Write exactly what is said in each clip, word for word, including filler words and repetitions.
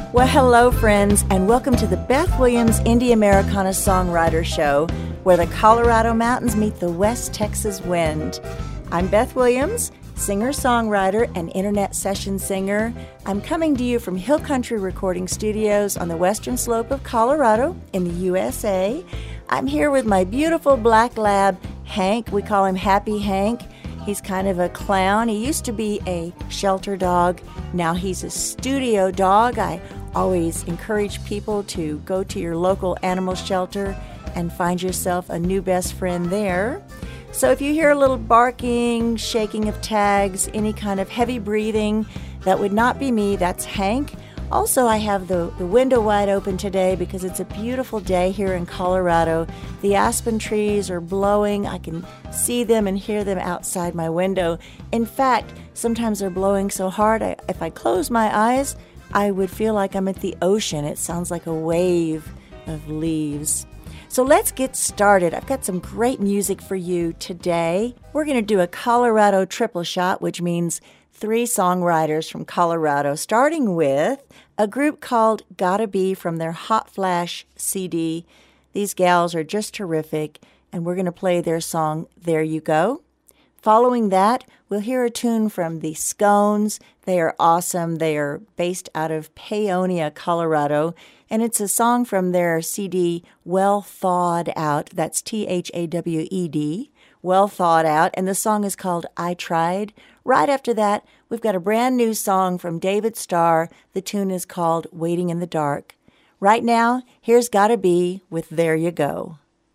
Well, hello, friends, and welcome to the Beth Williams Indie Americana Songwriter Show, where the Colorado mountains meet the West Texas wind. I'm Beth Williams, singer-songwriter and internet session singer. I'm coming to you from Hill Country Recording Studios on the western slope of Colorado in the U S A. I'm here with my beautiful black lab, Hank. We call him Happy Hank. He's kind of a clown. He used to be a shelter dog. Now he's a studio dog. I always encourage people to go to your local animal shelter and find yourself a new best friend there. So if you hear a little barking, shaking of tags, any kind of heavy breathing, that would not be me. That's Hank. Also, I have the, the window wide open today because it's a beautiful day here in Colorado. The aspen trees are blowing. I can see them and hear them outside my window. In fact, sometimes they're blowing so hard, I, if I close my eyes, I would feel like I'm at the ocean. It sounds like a wave of leaves. So let's get started. I've got some great music for you today. We're going to do a Colorado triple shot, which means three songwriters from Colorado, starting with a group called Gotta Be from their Hot Flash C D. These gals are just terrific, and we're going to play their song, There You Go. Following that, we'll hear a tune from the Scones. They are awesome. They are based out of Paonia, Colorado, and it's a song from their C D, Well Thawed Out. That's T H A W E D, Well Thawed Out, and the song is called I Tried. Right after that, we've got a brand new song from David Starr. The tune is called Waiting in the Dark. Right now, here's Gotta Be with There You Go.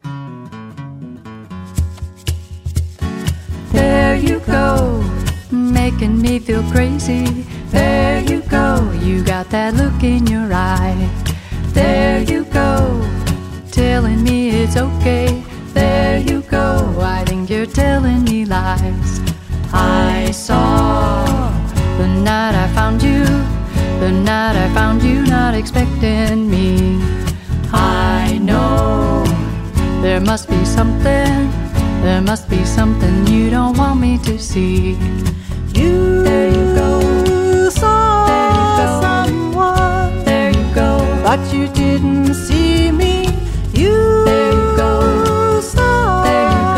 There you go, making me feel crazy. There you go, you got that look in your eye. There you go, telling me it's okay. There you go, I think you're telling me lies. I saw the night I found you, the night I found you not expecting me. I know there must be something, there must be something you don't want me to see. You, there you go, saw there you go. Someone, there you go, but you didn't see me. You, there you go, saw, there you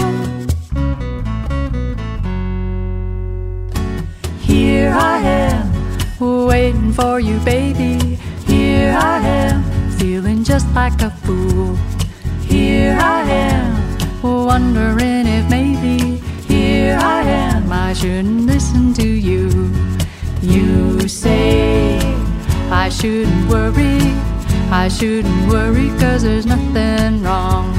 go. Here I am, waiting for you, baby. Here I am, feeling just like a fool. Here I am, wondering if maybe here I am, I shouldn't listen to you. You say I shouldn't worry, I shouldn't worry, 'cause there's nothing wrong.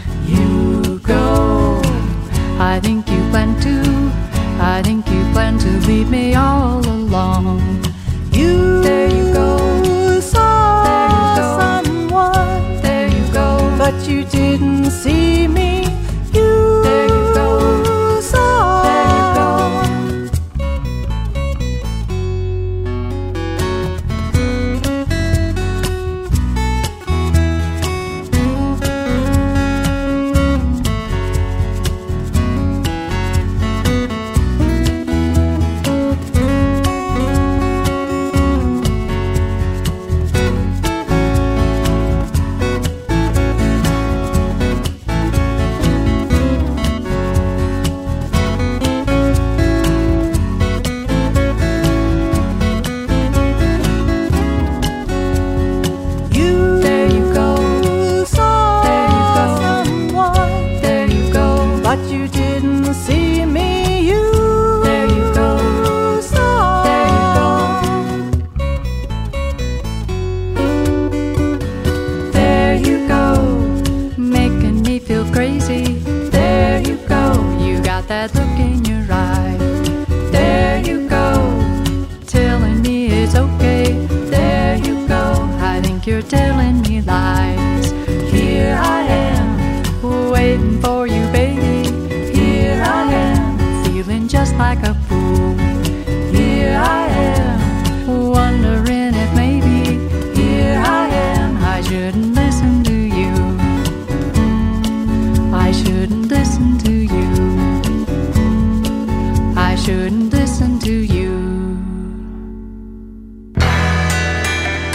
You go, I think you plan to, I think you plan to leave me all alone. You, there you go, saw there you go. Someone, there you go, but you didn't see me. You, there you go, saw, there you go. shouldn't listen to you.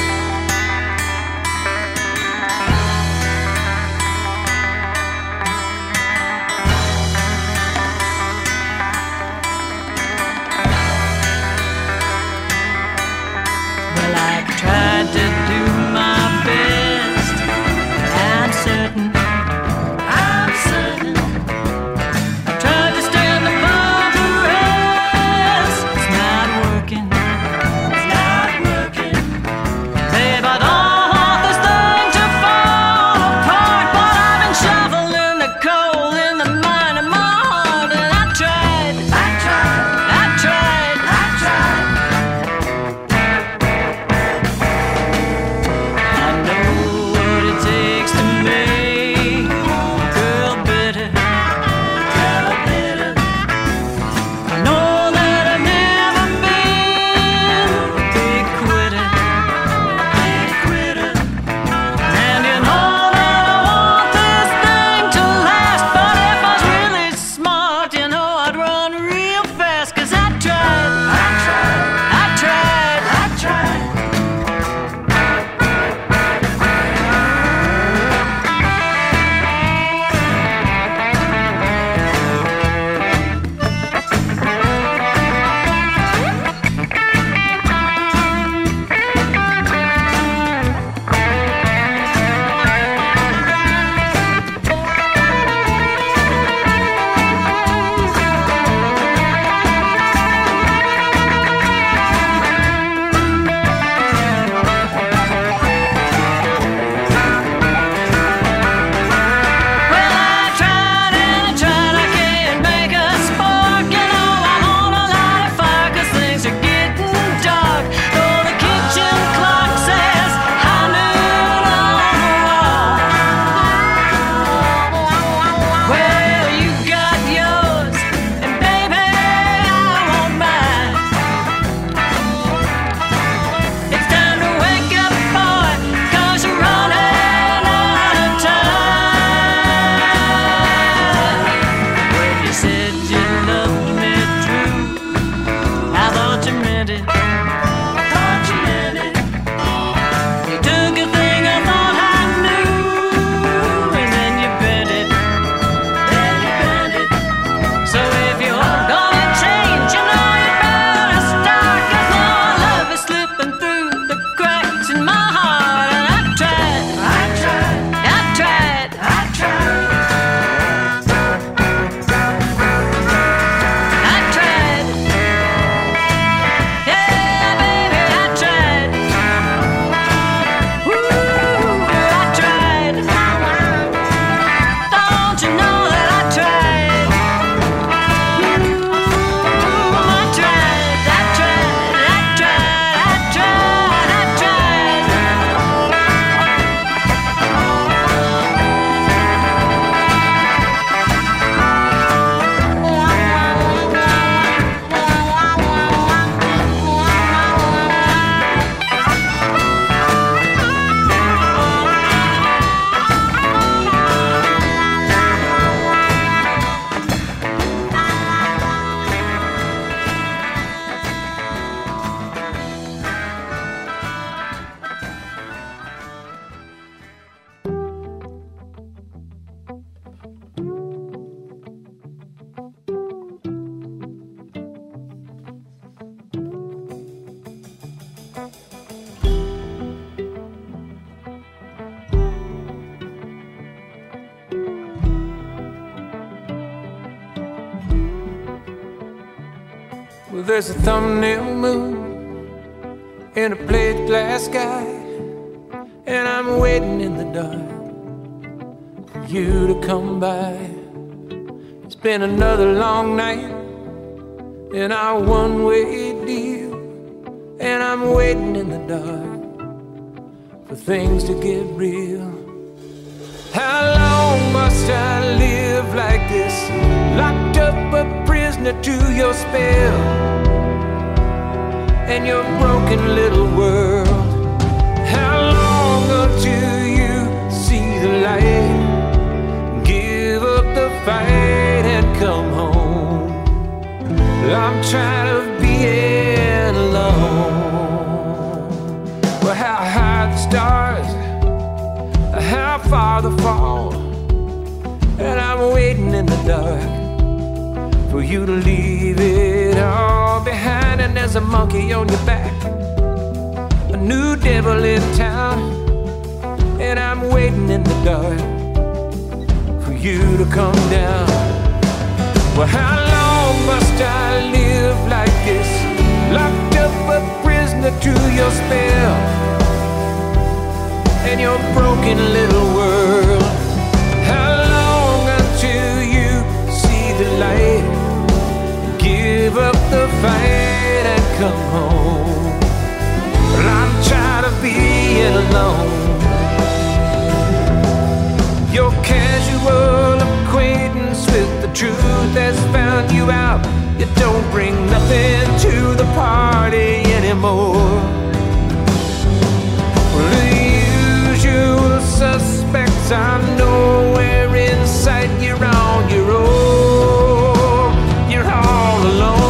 There's a thumbnail moon in a plate glass sky, and I'm waiting in the dark for you to come by. It's been another long night in our one-way deal, and I'm waiting in the dark for things to get real. How long must I live like this, locked up a prisoner to your spell and your broken little world? How long until you see the light, give up the fight and come home? I'm tired of being alone. Well, how high the stars, how far the fall, and I'm waiting in the dark for you to leave it all behind. And there's a monkey on your back, a new devil in town, and I'm waiting in the dark for you to come down. Well, how long must I live like this, locked up a prisoner to your spell and your broken little world? How long until you see the light, give up the fight and come home? Well, I'm tired of being alone. Your casual acquaintance with the truth has found you out. You don't bring nothing to the party anymore. Well, the usual suspects are nowhere in sight. You're on your own. You're all alone.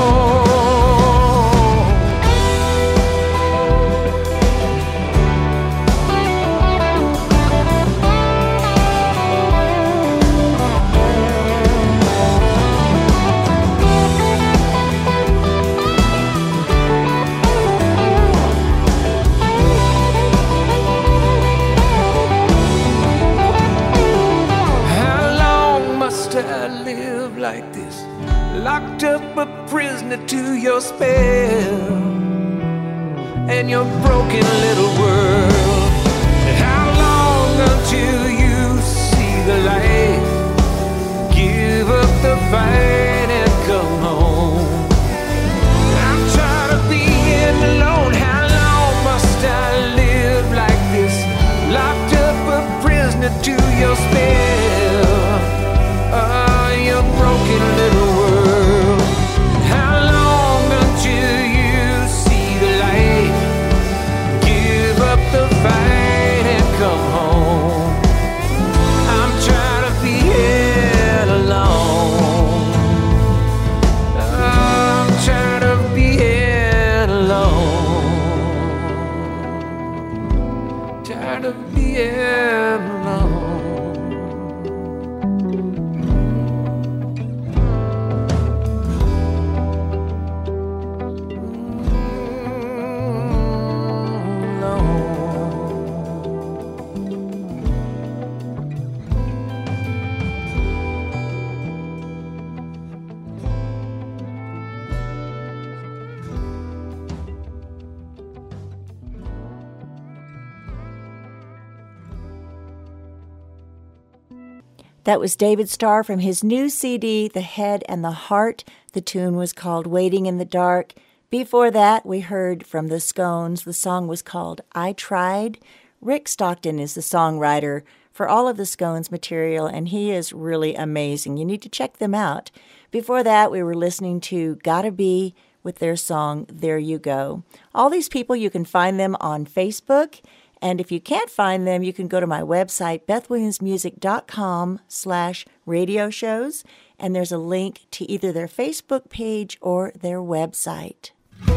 I live like this, locked up a prisoner to your spell and your broken little world. How long until you see the light, give up the fight and come home? I'm tired of being alone. How long must I live like this, locked up a prisoner to your spell? Oh, your broken little world. How long until you see the light, give up the fight and come home? I'm tired of being alone. I'm tired of being alone. Tired of being alone. That was David Starr from his new C D, The Head and the Heart. The tune was called Waiting in the Dark. Before that, we heard from the Scones. The song was called I Tried. Rick Stockton is the songwriter for all of the Scones material, and he is really amazing. You need to check them out. Before that, we were listening to Gotta Be with their song, There You Go. All these people, you can find them on Facebook. And if you can't find them, you can go to my website, bethwilliamsmusic.com slash radio shows, and there's a link to either their Facebook page or their website.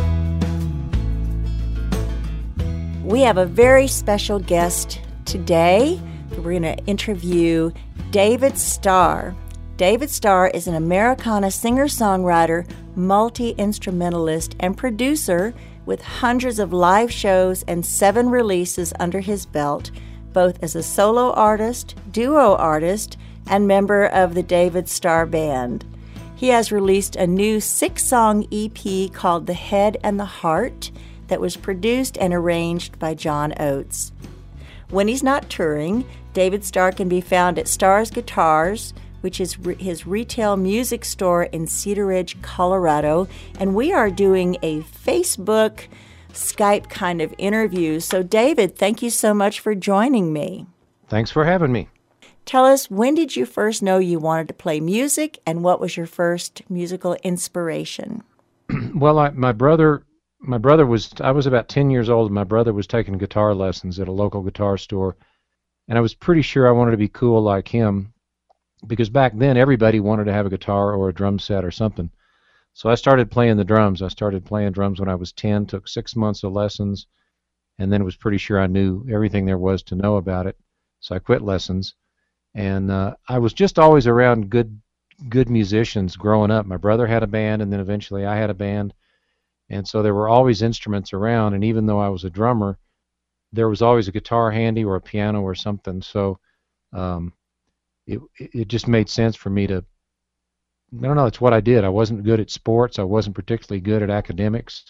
We have a very special guest today. We're going to interview David Starr. David Starr is an Americana singer-songwriter, multi-instrumentalist, and producer with hundreds of live shows and seven releases under his belt, both as a solo artist, duo artist, and member of the David Starr Band. He has released a new six-song E P called The Head and the Heart that was produced and arranged by John Oates. When he's not touring, David Starr can be found at Starr's Guitars, which is re- his retail music store in Cedar Ridge, Colorado. And we are doing a Facebook, Skype kind of interview. So, David, thank you so much for joining me. Thanks for having me. Tell us, when did you first know you wanted to play music, and what was your first musical inspiration? Well, I, my brother... My brother was, I was about ten years old, and my brother was taking guitar lessons at a local guitar store, and I was pretty sure I wanted to be cool like him, because back then everybody wanted to have a guitar or a drum set or something. So I started playing the drums. I started playing drums when I was ten, took six months of lessons, and then was pretty sure I knew everything there was to know about it, so I quit lessons. And uh, I was just always around good, good musicians growing up. My brother had a band, and then eventually I had a band. And so there were always instruments around, and even though I was a drummer, there was always a guitar handy or a piano or something. So um, it it just made sense for me to, I don't know, it's what I did. I wasn't good at sports. I wasn't particularly good at academics.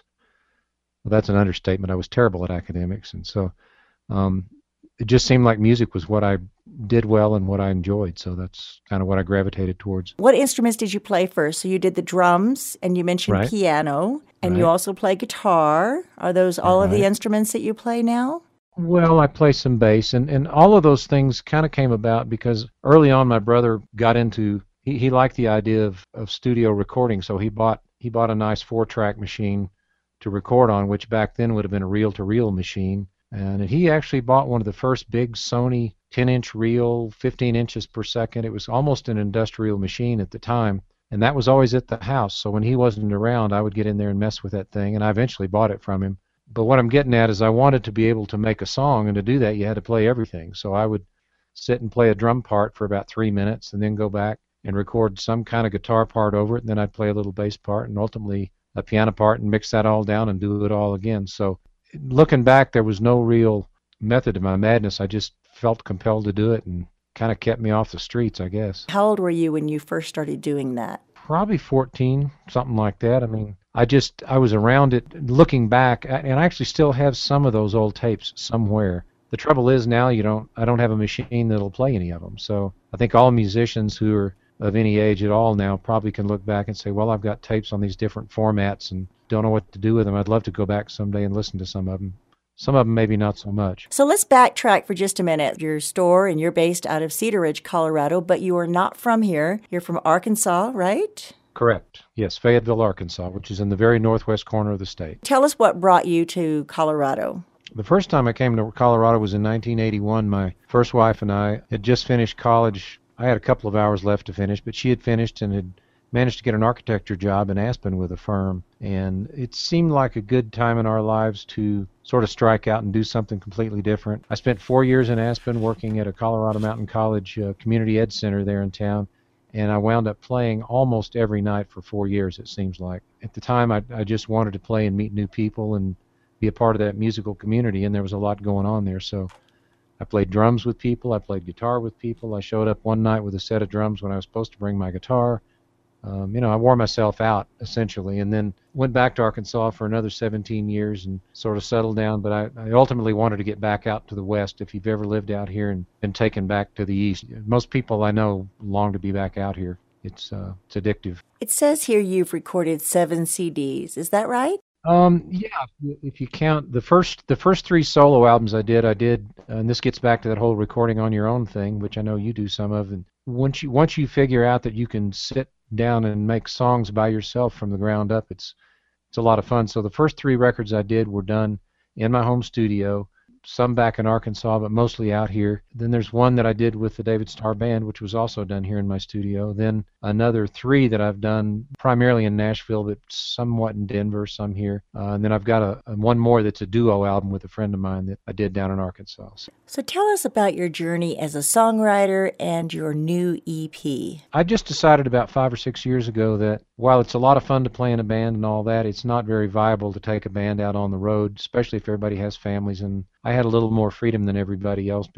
Well, that's an understatement. I was terrible at academics. And so um, it just seemed like music was what I did well and what I enjoyed. So that's kind of what I gravitated towards. What instruments did you play first? So you did the drums, and you mentioned Right. piano, and Right. you also play guitar. Are those all of the Right. instruments that you play now? Well, I play some bass, and, and all of those things kind of came about because early on my brother got into, he, he liked the idea of, of studio recording, so he bought he bought a nice four-track machine to record on, which back then would have been a reel-to-reel machine. And he actually bought one of the first big Sony ten-inch reel, fifteen inches per second. It was almost an industrial machine at the time, and that was always at the house. So when he wasn't around, I would get in there and mess with that thing, and I eventually bought it from him. But what I'm getting at is I wanted to be able to make a song, and to do that you had to play everything. So I would sit and play a drum part for about three minutes and then go back and record some kind of guitar part over it, and then I'd play a little bass part and ultimately a piano part and mix that all down and do it all again. So looking back, there was no real method to my madness. I just felt compelled to do it, and kind of kept me off the streets, I guess. How old were you when you first started doing that? Probably fourteen, something like that. I mean, I just, I was around it looking back, and I actually still have some of those old tapes somewhere. The trouble is now you don't, I don't have a machine that'll play any of them. So I think all musicians who are of any age at all now probably can look back and say, well, I've got tapes on these different formats and don't know what to do with them. I'd love to go back someday and listen to some of them. Some of them maybe not so much. So let's backtrack for just a minute. Your store, and you're based out of Cedar Ridge, Colorado, but you are not from here. You're from Arkansas, right? Correct. Yes, Fayetteville, Arkansas, which is in the very northwest corner of the state. Tell us what brought you to Colorado. The first time I came to Colorado was in nineteen eighty-one. My first wife and I had just finished college. I had a couple of hours left to finish, but she had finished and had managed to get an architecture job in Aspen with a firm. And it seemed like a good time in our lives to sort of strike out and do something completely different. I spent four years in Aspen working at a Colorado Mountain College uh, community ed center there in town. And I wound up playing almost every night for four years, it seems like. At the time, I, I just wanted to play and meet new people and be a part of that musical community, and there was a lot going on there. So I played drums with people. I played guitar with people. I showed up one night with a set of drums when I was supposed to bring my guitar. Um, you know, I wore myself out, essentially, and then went back to Arkansas for another seventeen years and sort of settled down. But I, I ultimately wanted to get back out to the West. If you've ever lived out here and been taken back to the East, most people I know long to be back out here. It's uh, it's addictive. It says here you've recorded seven C Ds. Is that right? Um, yeah, if you count the first the first three solo albums I did, I did, and this gets back to that whole recording on your own thing, which I know you do some of. And once you once you figure out that you can sit down and make songs by yourself from the ground up, it's it's a lot of fun. So the first three records I did were done in my home studio, some back in Arkansas, but mostly out here. Then there's one that I did with the David Starr Band, which was also done here in my studio. Then another three that I've done primarily in Nashville, but somewhat in Denver, some here. Uh, and then I've got a, a one more that's a duo album with a friend of mine that I did down in Arkansas. So, So tell us about your journey as a songwriter and your new E P. I just decided about five or six years ago that while it's a lot of fun to play in a band and all that, it's not very viable to take a band out on the road, especially if everybody has families. And I had a little more freedom than everybody else because I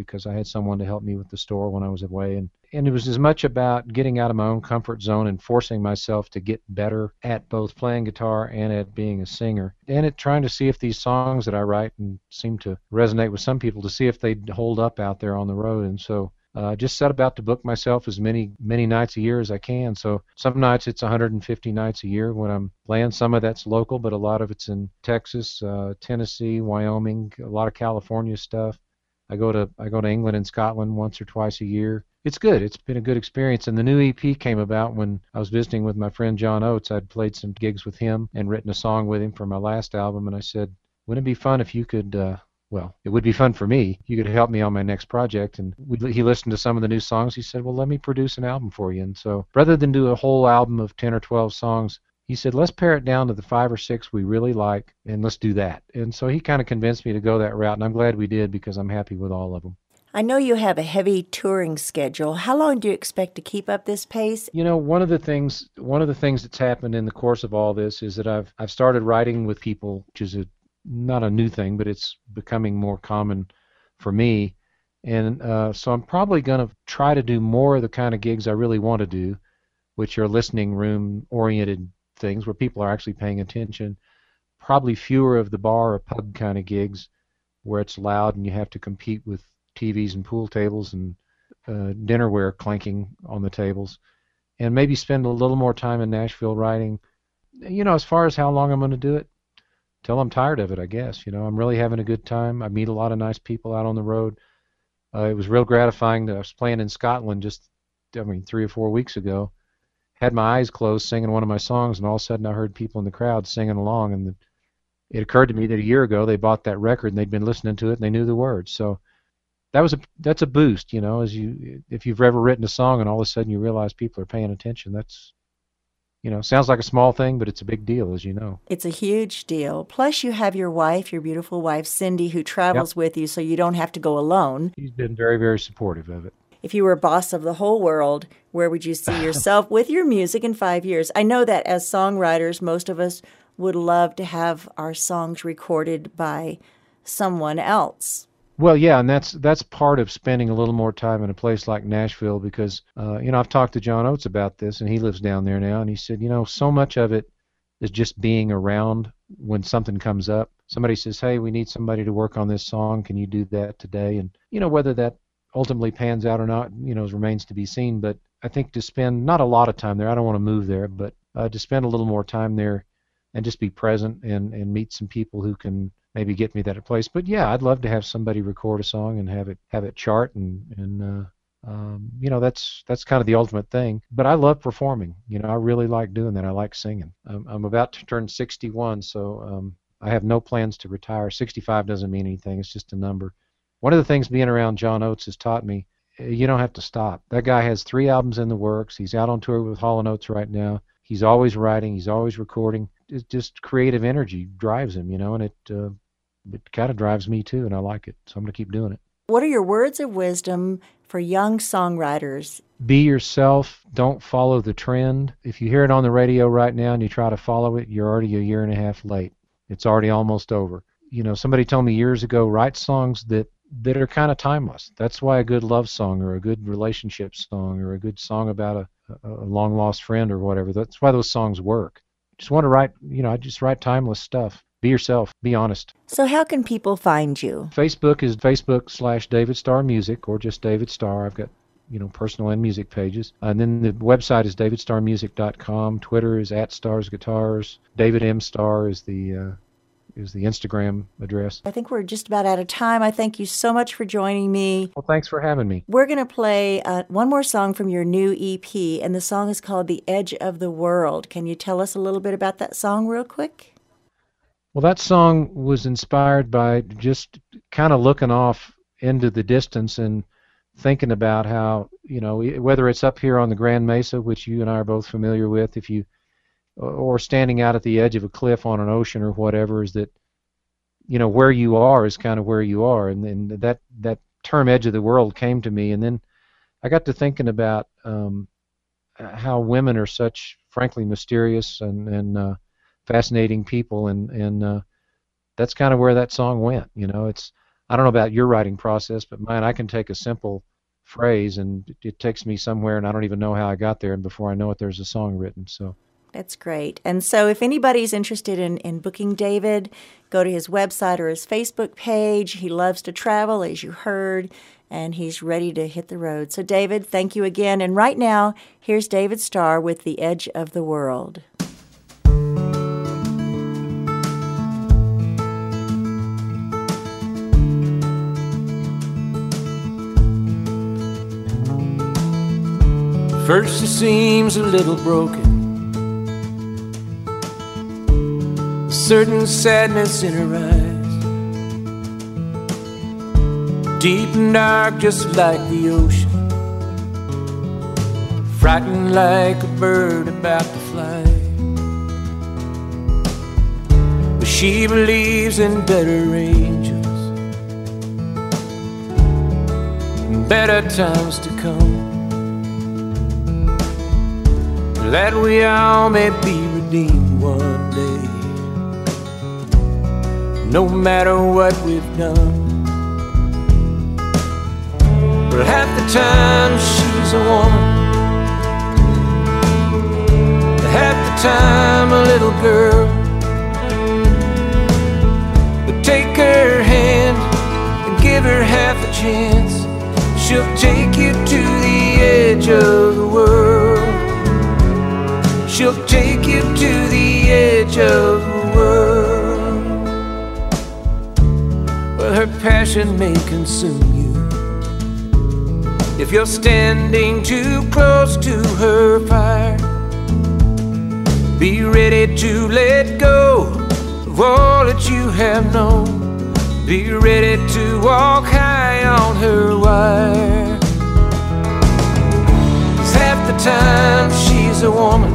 had someone to help me with the store when I was away. And, and it was as much about getting out of my own comfort zone and forcing myself to get better at both playing guitar and at being a singer. And at trying to see if these songs that I write and seem to resonate with some people, to see if they'd hold up out there on the road. And so I uh, just set about to book myself as many many nights a year as I can. So some nights it's one hundred fifty nights a year when I'm playing. Some of that's local, but a lot of it's in Texas, uh, Tennessee, Wyoming, a lot of California stuff. I go to I go to England and Scotland once or twice a year. It's good. It's been a good experience. And the new E P came about when I was visiting with my friend John Oates. I'd played some gigs with him and written a song with him for my last album, and I said, wouldn't it be fun if you could uh, well, it would be fun for me. You could help me on my next project. And we, he listened to some of the new songs. He said, well, let me produce an album for you. And so rather than do a whole album of ten or twelve songs, he said, let's pare it down to the five or six we really like, and let's do that. And so he kind of convinced me to go that route, and I'm glad we did because I'm happy with all of them. I know you have a heavy touring schedule. How long do you expect to keep up this pace? You know, one of the things one of the things that's happened in the course of all this is that I've I've started writing with people, which is a not a new thing, but it's becoming more common for me. And uh, so I'm probably going to try to do more of the kind of gigs I really want to do, which are listening room-oriented things where people are actually paying attention. Probably fewer of the bar or pub kind of gigs where it's loud and you have to compete with T Vs and pool tables and uh, dinnerware clanking on the tables. And maybe spend a little more time in Nashville writing. You know, as far as how long I'm going to do it, till I'm tired of it, I guess. You know, I'm really having a good time. I meet a lot of nice people out on the road. Uh, it was real gratifying that I was playing in Scotland just, I mean, three or four weeks ago. Had my eyes closed singing one of my songs, and all of a sudden I heard people in the crowd singing along. And it occurred to me that a year ago they bought that record and they'd been listening to it and they knew the words. So that was a that's a boost, you know, as you if you've ever written a song and all of a sudden you realize people are paying attention. That's You know, sounds like a small thing, but it's a big deal, as you know. It's a huge deal. Plus, you have your wife, your beautiful wife, Cindy, who travels yep. with you, so you don't have to go alone. She's been very, very supportive of it. If you were boss of the whole world, where would you see yourself with your music in five years? I know that as songwriters, most of us would love to have our songs recorded by someone else. Well, yeah, and that's that's part of spending a little more time in a place like Nashville because, uh, you know, I've talked to John Oates about this, and he lives down there now, and he said, you know, so much of it is just being around when something comes up. Somebody says, hey, we need somebody to work on this song. Can you do that today? And, you know, whether that ultimately pans out or not, you know, remains to be seen. But I think to spend not a lot of time there, I don't want to move there, but uh, to spend a little more time there and just be present and, and meet some people who can maybe get me that place. But yeah, I'd love to have somebody record a song and have it have it chart, and and uh, um, you know, that's that's kind of the ultimate thing. But I love performing. You know, I really like doing that. I like singing. I'm, I'm about to turn sixty-one, so um, I have no plans to retire. sixty-five doesn't mean anything. It's just a number. One of the things being around John Oates has taught me, you don't have to stop. That guy has three albums in the works. He's out on tour with Hall and Oates right now. He's always writing. He's always recording. It's just creative energy drives him, you know, and it uh, it kind of drives me too, and I like it. So I'm going to keep doing it. What are your words of wisdom for young songwriters? Be yourself. Don't follow the trend. If you hear it on the radio right now and you try to follow it, you're already a year and a half late. It's already almost over. You know, somebody told me years ago, write songs that, that are kind of timeless. That's why a good love song or a good relationship song or a good song about a, a long-lost friend or whatever, that's why those songs work. Just want to write, you know, I just write timeless stuff. Be yourself. Be honest. So how can people find you? Facebook is Facebook slash David Starr Music, or just David Starr. I've got, you know, personal and music pages. And then the website is david starr music dot com. Twitter is at Stars Guitars. David M. Starr is the uh, is the Instagram address. I think we're just about out of time. I thank you so much for joining me. Well, thanks for having me. We're going to play uh, one more song from your new E P, and the song is called The Edge of the World. Can you tell us a little bit about that song real quick? Well, that song was inspired by just kind of looking off into the distance and thinking about how, you know, whether it's up here on the Grand Mesa, which you and I are both familiar with, if you, or standing out at the edge of a cliff on an ocean or whatever, is that, you know, where you are is kind of where you are. And then that, that term edge of the world came to me. And then I got to thinking about um, how women are such, frankly, mysterious and, and uh, fascinating people, and and uh, that's kind of where that song went. You know, it's I don't know about your writing process, but mine, I can take a simple phrase and it, it takes me somewhere and I don't even know how I got there, and before I know it, there's a song written. So that's great. And so if anybody's interested in, in booking David, go to his website or his Facebook page. He loves to travel, as you heard, and he's ready to hit the road. So David, thank you again. And right now, here's David Starr with The Edge of the World. First it seems a little broken, a certain sadness in her eyes, deep and dark just like the ocean, frightened like a bird about to fly. But she believes in better angels and better times to come, that we all may be redeemed one day, no matter what we've done. But half the time she's a woman, half the time a little girl. But take her hand and give her half a chance, she'll take you to the edge of the world. She'll take you to the edge of the world. Well, her passion may consume you if you're standing too close to her fire. Be ready to let go of all that you have known. Be ready to walk high on her wire. 'Cause half the time she's a woman,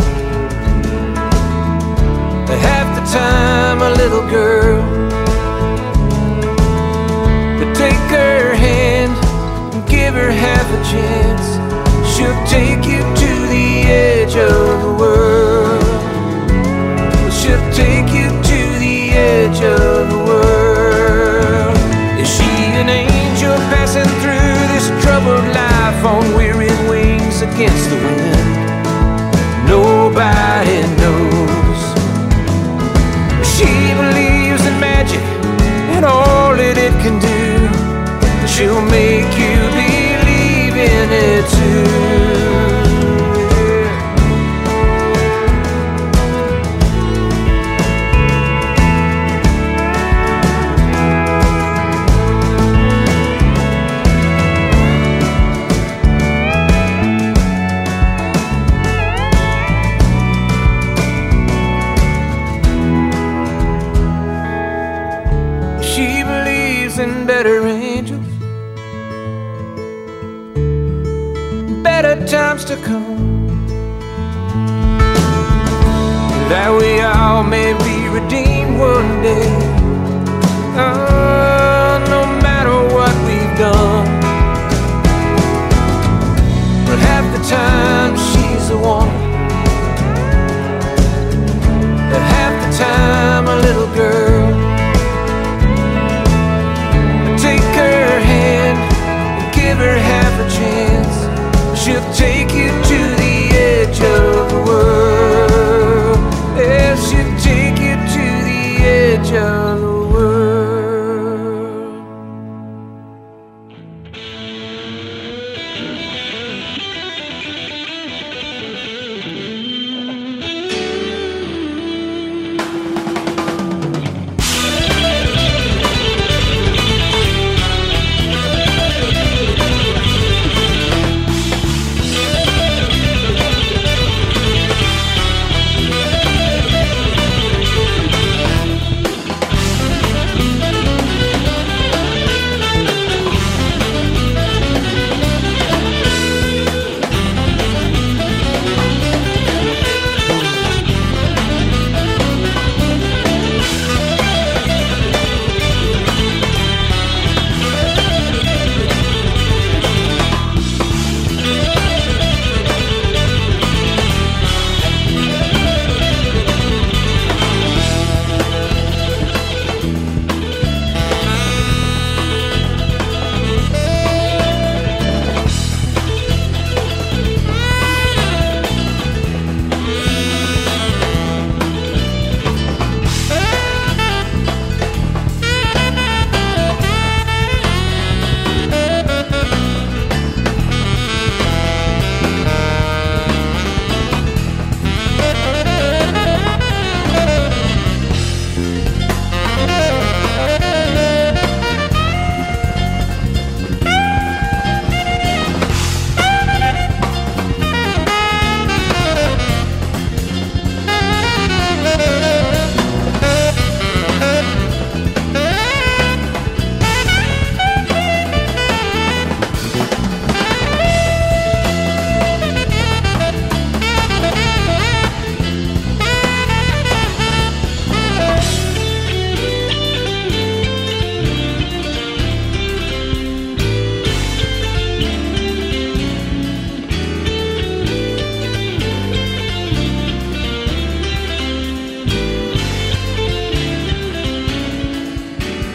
half the time a little girl. But take her hand and give her half a chance, she'll take you to the edge of the world. She'll take you to the edge of the world. Is she an angel passing through this troubled life on weary wings against the wind? Nobody knows. She believes in magic and all that it can do. She'll make you believe in it too. And better angels, better times to come, that we all may be redeemed one day. Oh, no matter what we've done. But half the time she's a woman, but half the time a little girl. Take her hand and give her half a chance, she'll take you to the edge of the world. Yeah, she'll take you to the edge of the world.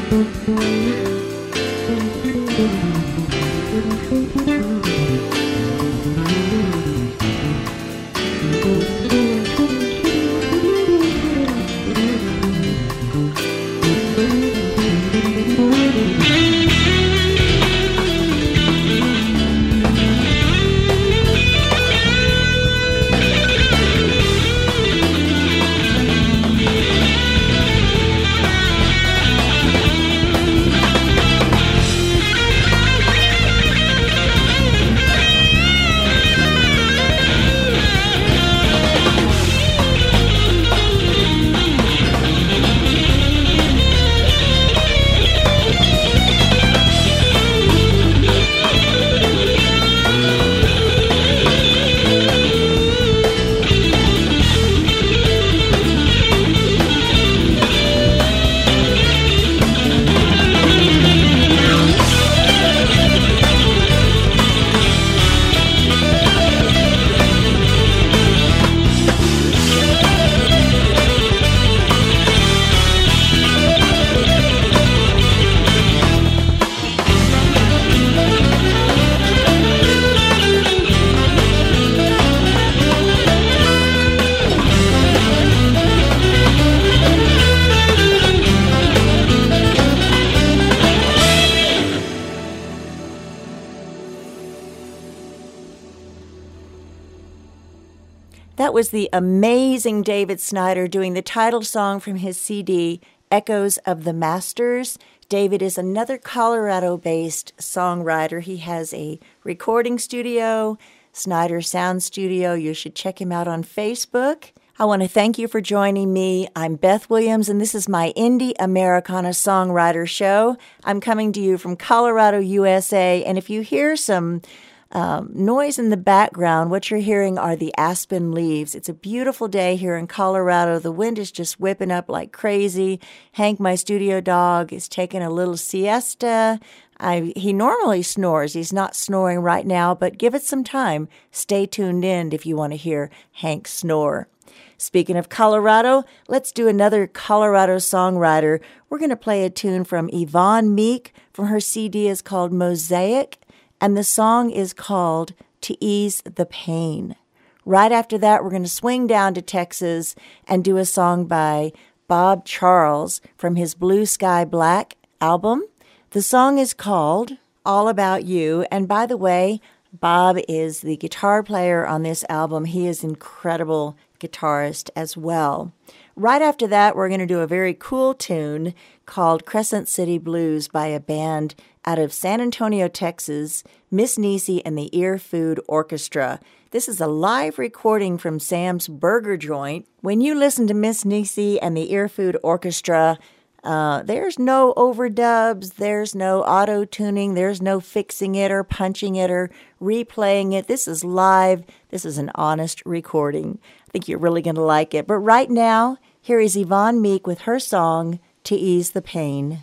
That was the amazing David Snyder doing the title song from his C D, Echoes of the Masters. David is another Colorado-based songwriter. He has a recording studio, Snyder Sound Studio. You should check him out on Facebook. I want to thank you for joining me. I'm Beth Williams, and this is my Indie Americana Songwriter Show. I'm coming to you from Colorado, U S A, and if you hear some Um, noise in the background, what you're hearing are the aspen leaves. It's a beautiful day here in Colorado. The wind is just whipping up like crazy. Hank, my studio dog, is taking a little siesta. I, he normally snores. He's not snoring right now, but give it some time. Stay tuned in if you want to hear Hank snore. Speaking of Colorado, let's do another Colorado songwriter. We're going to play a tune from Yvonne Meek from her C D is called Mosaic. And the song is called To Ease the Pain. Right after that, we're going to swing down to Texas and do a song by Bob Charles from his Blue Sky Black album. The song is called All About You. And by the way, Bob is the guitar player on this album. He is an incredible guitarist as well. Right after that, we're going to do a very cool tune called Crescent City Blues by a band out of San Antonio, Texas, Miss Nisi and the Ear Food Orchestra. This is a live recording from Sam's Burger Joint. When you listen to Miss Nisi and the Ear Food Orchestra, uh, there's no overdubs, there's no auto-tuning, there's no fixing it or punching it or replaying it. This is live. This is an honest recording. I think you're really going to like it. But right now, here is Yvonne Meek with her song, To Ease the Pain.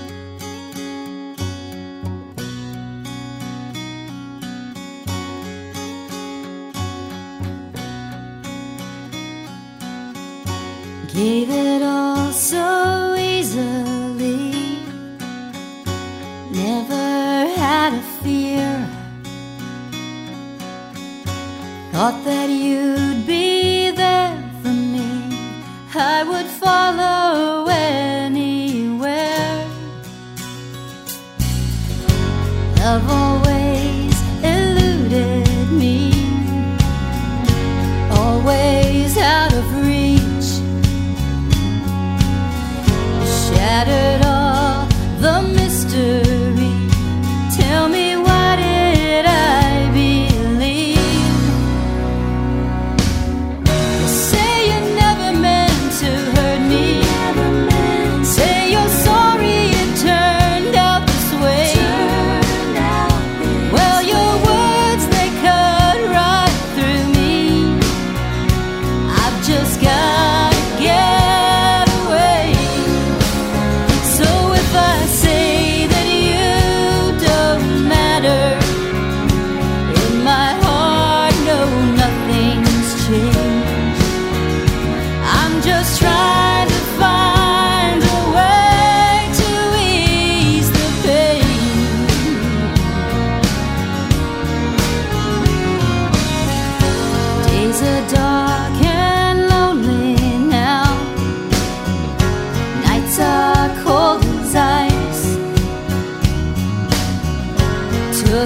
Gave it all so easily, never had a fear, thought that you'd be there for me, I would follow anywhere. Love always eluded me, always out of reach, shattered all the mystery. Tell me, why did I believe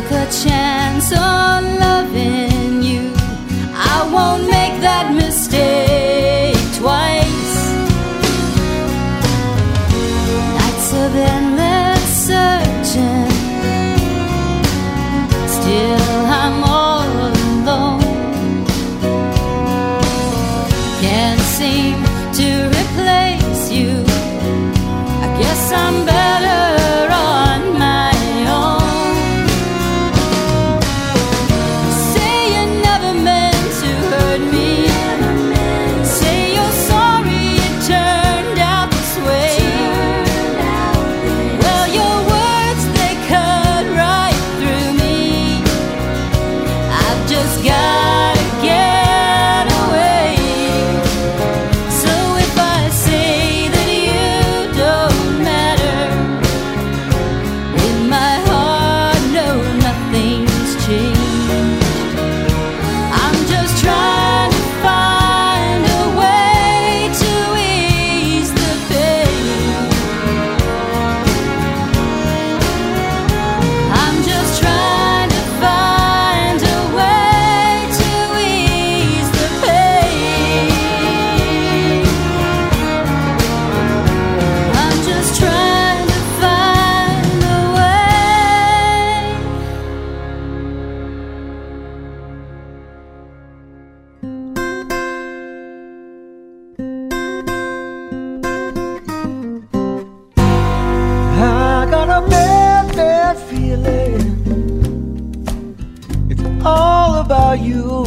take a chance on loving you. I won't make that mistake twice. Nights of endless searching, still I'm all alone. Can't seem to replace you. I guess I'm better on my own. Say you never meant to hurt me. Say you're sorry it turned out this way. Well, your words, they cut right through me. I've just gotta get away. So if I say that you don't matter, in my heart, no, nothing's changed. I'm just trying to find a way to ease the pain. I'm just trying to find a way to ease the pain. I'm just trying to find a way. I got a bad, bad feeling. It's all about you.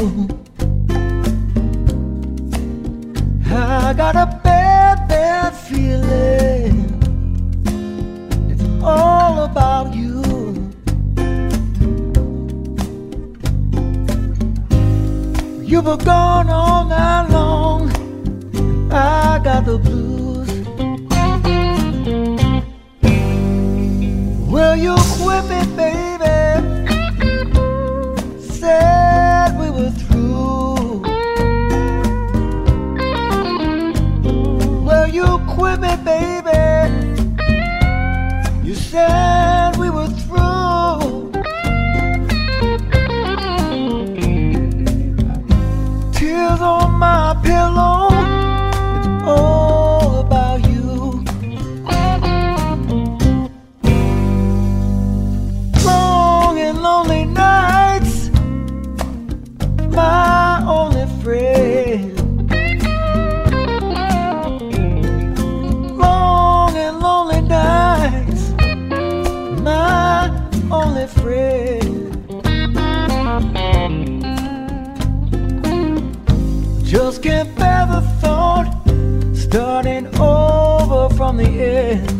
I got a bad, bad feeling. It's all about you. You were gone all night long. I got the blues. Will you quit me, baby? Said we were through. Will you quit me, baby? You said we were through. Tears on my pillow. It's all about you. Long and lonely nights, my only friend. Long and lonely nights, my only friend. Just can't bear the thought, starting over from the end.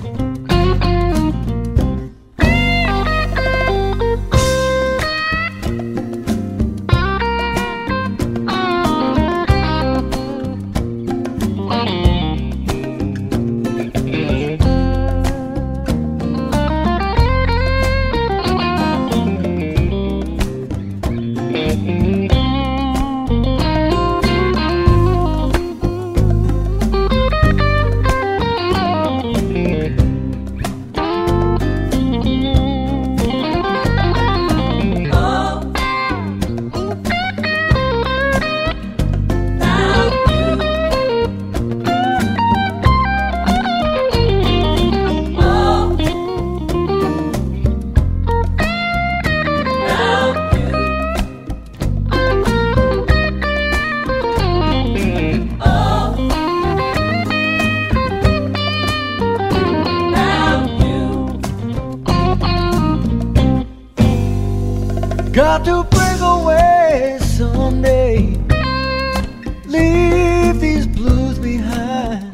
Got to break away someday, leave these blues behind.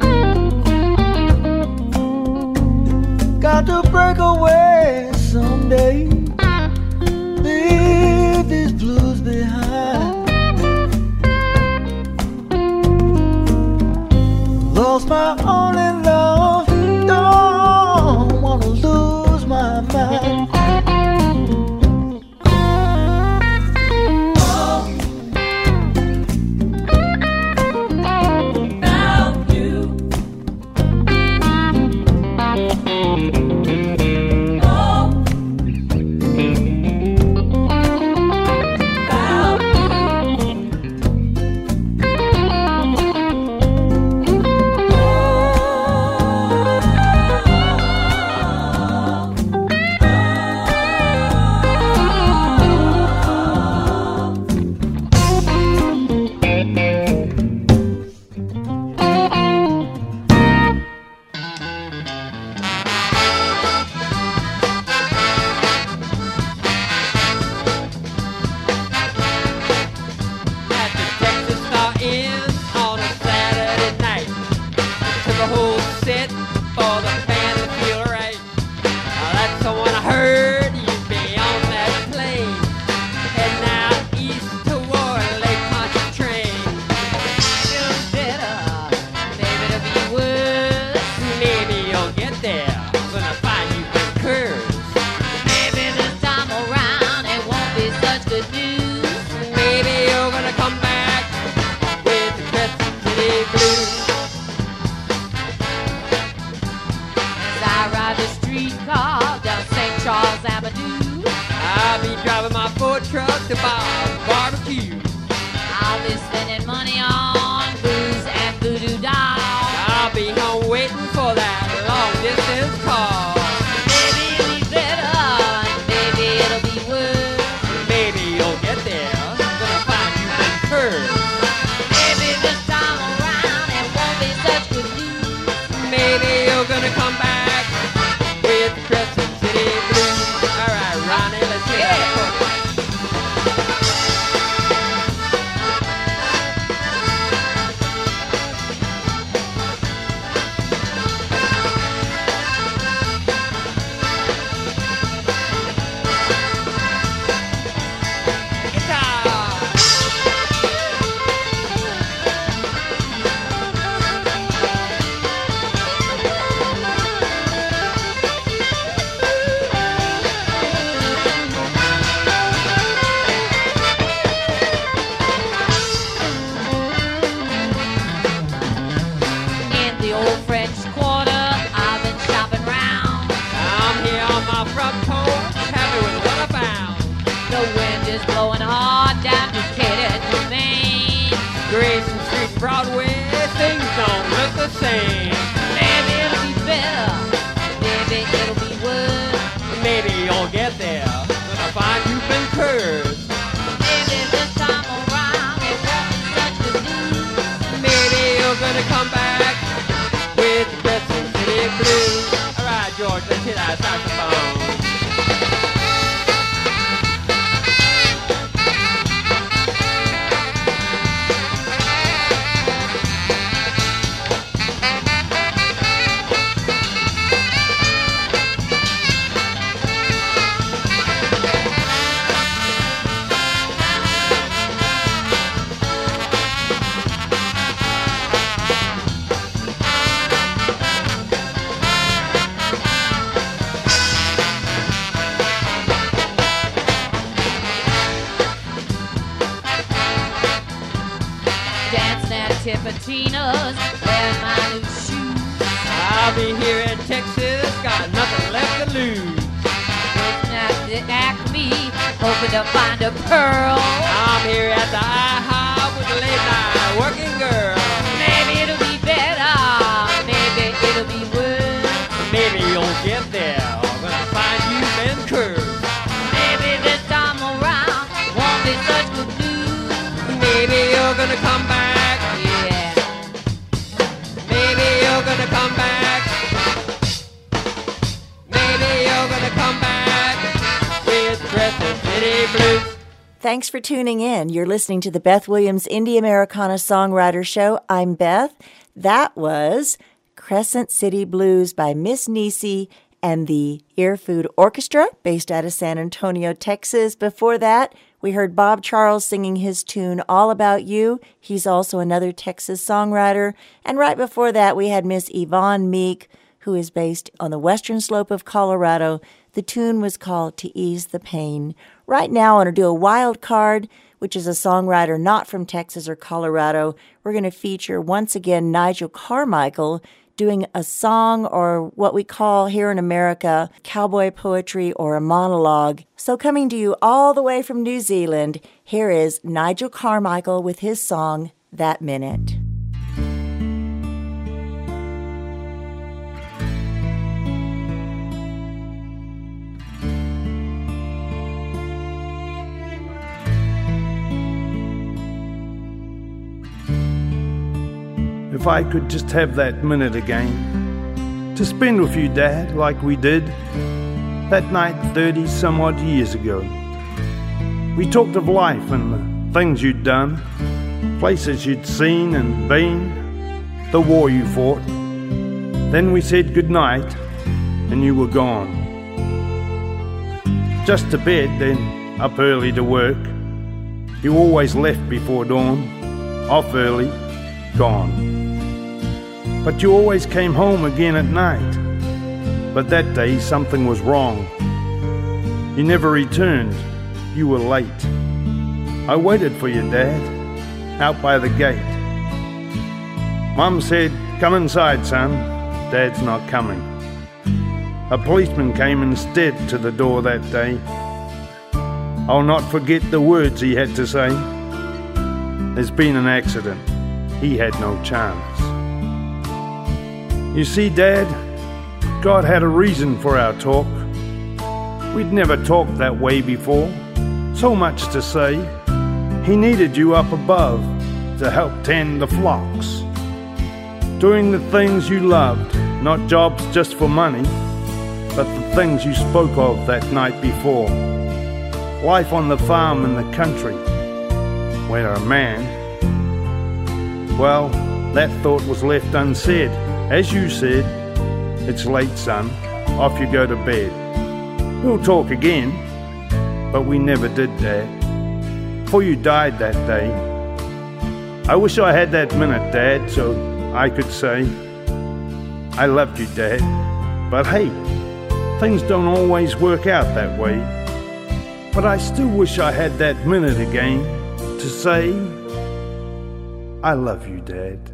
Got to break away someday, leave these blues behind. Lost my only love, don't wanna lose my mind. on my front porch, happy with what I found. The wind is blowing hard down Decatur to Maine. Grayson Street and Broadway, things don't look the same. Maybe it'll be better, maybe it'll be worse. Maybe you'll get there when I find you've been cursed. Maybe this time around it won't be such good news. Maybe you're gonna come back with Crescent City Blues. Alright, George, let's hit our saxophone. Tipatinas, wearing my new shoes. I'll be here in Texas, got nothing left to lose. Looking at the Acme, hoping to find a pearl. I'm here at the IHOP with a late night working girl. Maybe it'll be better, maybe it'll be worse. Maybe you'll get there when I find you've been cursed. Maybe this time around won't be such good news. Maybe you're gonna come back. Gonna come back. Maybe you're gonna come back with Crescent City Blues. Thanks for tuning in. You're listening to the Beth Williams Indie Americana Songwriter Show. I'm Beth. That was Crescent City Blues by Miss Nisi and the Earfood Orchestra, based out of San Antonio, Texas. Before that, we heard Bob Charles singing his tune, All About You. He's also another Texas songwriter. And right before that, we had Miss Yvonne Meek, who is based on the western slope of Colorado. The tune was called To Ease the Pain. Right now, I want to do a wild card, which is a songwriter not from Texas or Colorado. We're going to feature, once again, Nigel Carmichael doing a song, or what we call here in America, cowboy poetry or a monologue. So coming to you all the way from New Zealand, here is Nigel Carmichael with his song, That Minute. If I could just have that minute again to spend with you, Dad, like we did that night thirty some odd years ago. We talked of life and the things you'd done, places you'd seen and been, the war you fought. Then we said goodnight and you were gone. Just to bed, then up early to work. You always left before dawn, off early, gone. But you always came home again at night. But that day something was wrong. You never returned. You were late. I waited for you, Dad, out by the gate. Mum said, come inside, son. Dad's not coming. A policeman came instead to the door that day. I'll not forget the words he had to say. There's been an accident. He had no chance. You see, Dad, God had a reason for our talk. We'd never talked that way before. So much to say. He needed you up above to help tend the flocks. Doing the things you loved, not jobs just for money, but the things you spoke of that night before. Life on the farm in the country, where a man, well, that thought was left unsaid. As you said, it's late, son, off you go to bed. We'll talk again, but we never did, Dad, for you died that day. I wish I had that minute, Dad, so I could say, I loved you, Dad, but hey, things don't always work out that way. But I still wish I had that minute again to say, I love you, Dad.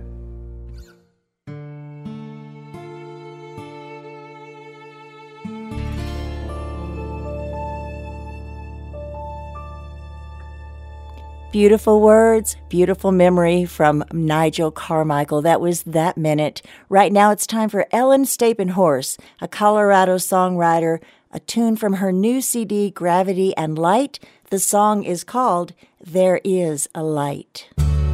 Beautiful words, beautiful memory from Nigel Carmichael. That was That Minute. Right now it's time for Ellen Stapenhorse, a Colorado songwriter, a tune from her new C D, Gravity and Light. The song is called There Is a Light.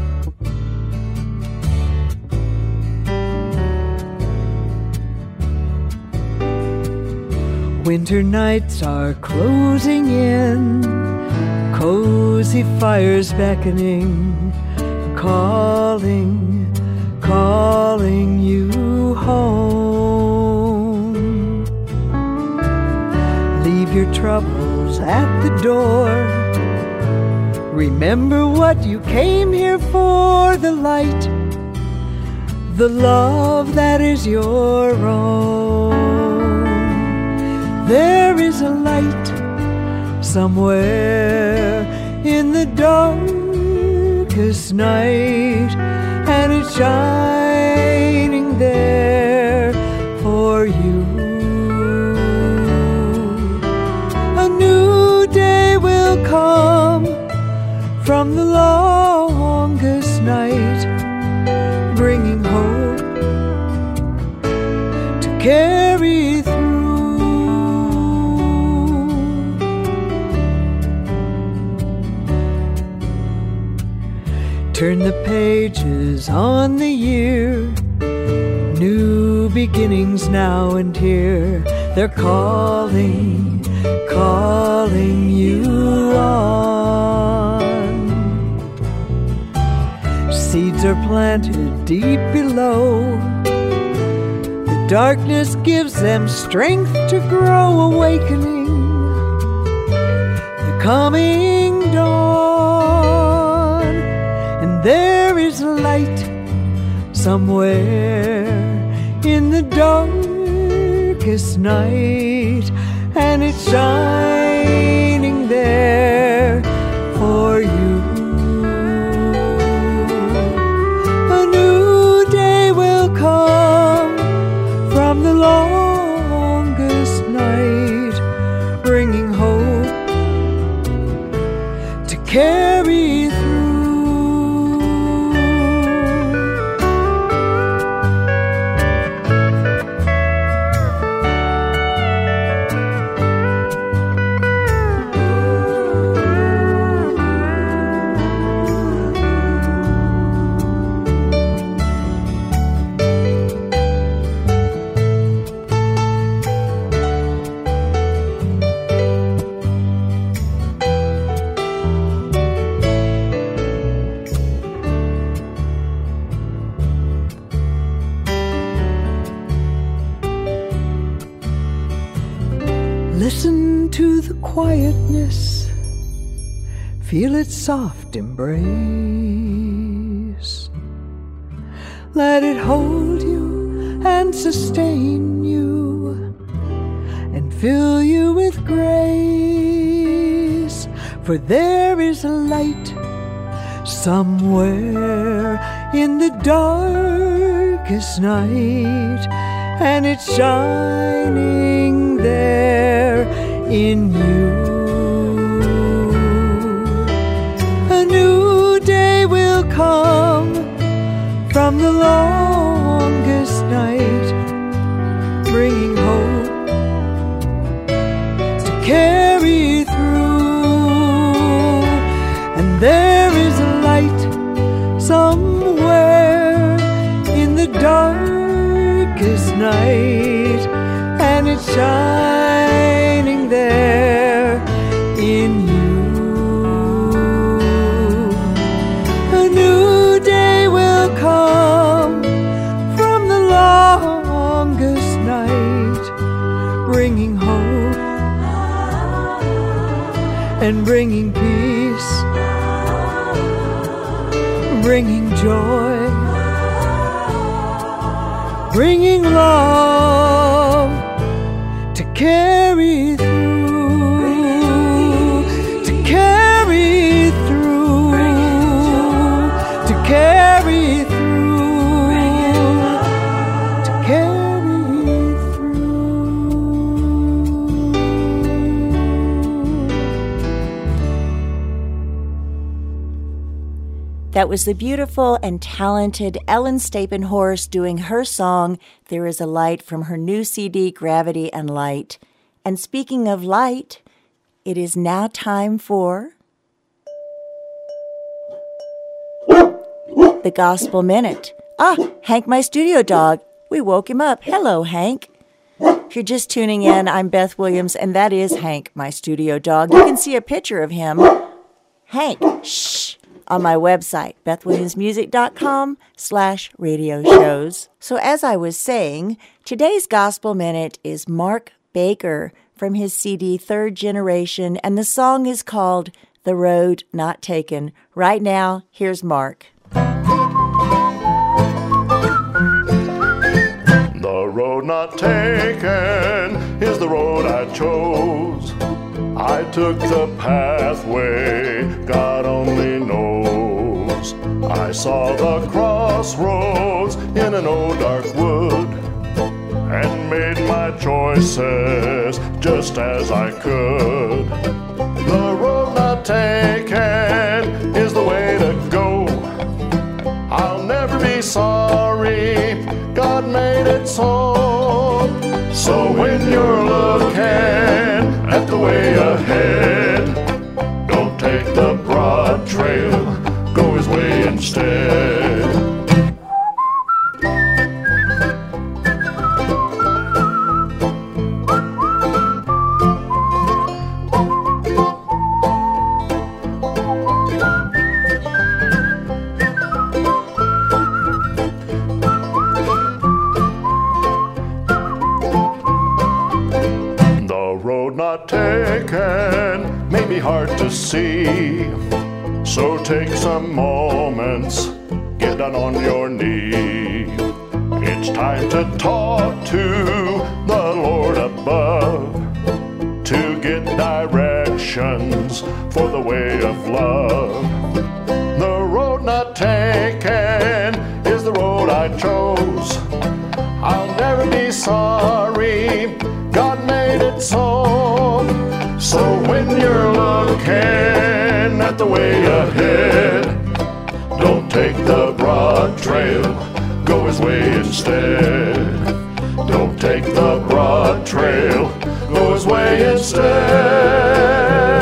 Winter nights are closing in, cozy fires beckoning, calling, calling you home. Leave your troubles at the door. Remember what you came here for, the light, the love that is your own. There is a light somewhere in the darkest night, and it's shining there for you. A new day will come from the longest night, bringing hope to carry through. Turn the pages on the year, new beginnings now and here. They're calling, calling you on. Seeds are planted deep below. The darkness gives them strength to grow, awakening the coming dawn. There is a light somewhere in the darkest night, and it's shining there for you. A new day will come from the longest night, bringing hope to carry through. Listen to the quietness, feel its soft embrace. Let it hold you and sustain you and fill you with grace. For there is a light somewhere in the darkest night, and it's shining there in you. A new day will come from the longest night, bringing hope to carry through. And there is a light somewhere in the darkest night, and it's shining there in you. A new day will come from the longest night, bringing hope and bringing peace, bringing joy, bringing love to carry through, to carry through, to carry through, to carry through. That was the beautiful and talented Ellen Stapenhorst doing her song, There Is a Light, from her new C D, Gravity and Light. And speaking of light, it is now time for the Gospel Minute. Ah, Hank, my studio dog. We woke him up. Hello, Hank. If you're just tuning in, I'm Beth Williams, and that is Hank, my studio dog. You can see a picture of him, Hank, shh, on my website, bethwilliamsmusic.com slash radio shows. So as I was saying, today's Gospel Minute is Mark Baker from his C D Third Generation, and the song is called The Road Not Taken. Right now, here's Mark. The road not taken is the road I chose. I took the pathway God only knows. I saw the crossroads in an old dark wood and made my choices just as I could. The road not taken is the way to go. I'll never be sorry, God made it so. So when you're looking at the way ahead, don't take the broad trail, go his way instead. Not taken may be hard to see, so take some moments, get down on your knee. It's time to talk to the Lord above, to get directions for the way of love. The road not taken is the road I chose. I'll never be sorry, God made it so. So when you're looking at the way ahead, don't take the broad trail, go his way instead. Don't take the broad trail, go his way instead.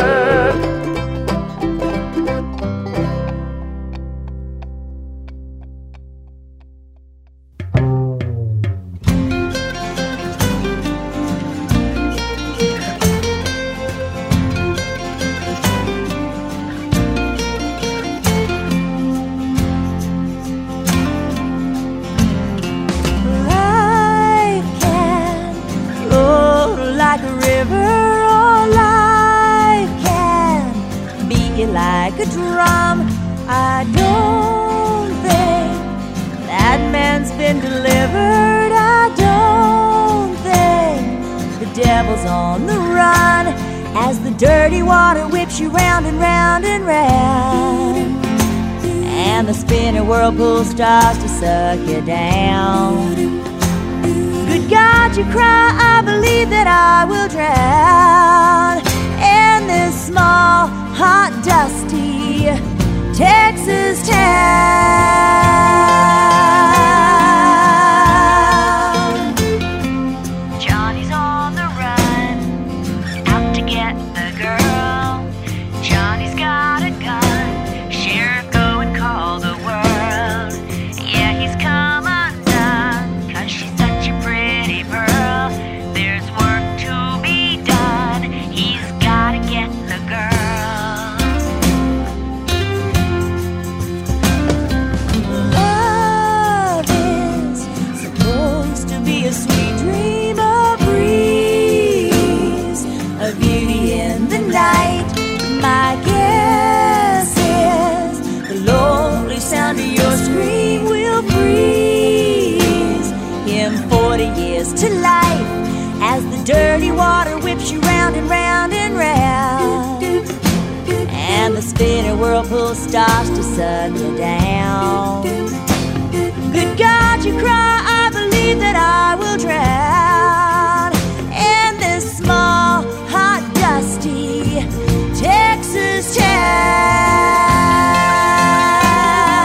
Like a drum, I don't think that man's been delivered. I don't think the devil's on the run as the dirty water whips you round and round and round, and the spinning whirlpool starts to suck you down. Good God, you cry, I believe that I will drown in this small, hot, dusty Texas town. Johnny's on the run, out to get the girl. Johnny's got a gun, sheriff, go and call the world. Yeah, he's come undone, 'cause she's such a pretty pearl. There's work to be done, he's gotta get the girl. A sweet dream, a breeze, a beauty in the night. My guess is the lonely sound of your scream will freeze him forty years to life as the dirty water whips you round and round and round, and the spinning whirlpool starts to suck you down. Good God, you cry, I believe that I will drown in this small, hot, dusty Texas town.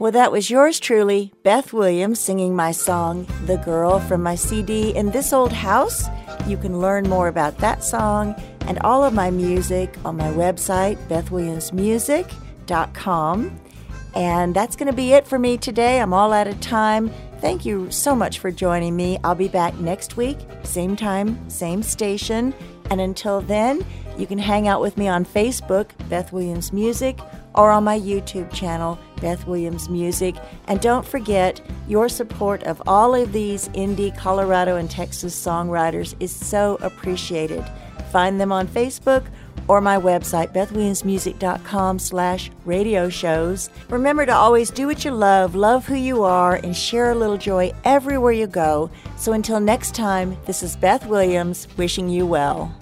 Well, that was yours truly, Beth Williams, singing my song, The Girl, from my C D, In This Old House. You can learn more about that song and all of my music on my website, beth williams music dot com. And that's going to be it for me today. I'm all out of time. Thank you so much for joining me. I'll be back next week, same time, same station. And until then, you can hang out with me on Facebook, Beth Williams Music, or on my YouTube channel, Beth Williams Music. And don't forget, your support of all of these indie Colorado and Texas songwriters is so appreciated. Find them on Facebook or my website, beth williams music dot com slash radio shows. Remember to always do what you love, love who you are, and share a little joy everywhere you go. So until next time, this is Beth Williams wishing you well.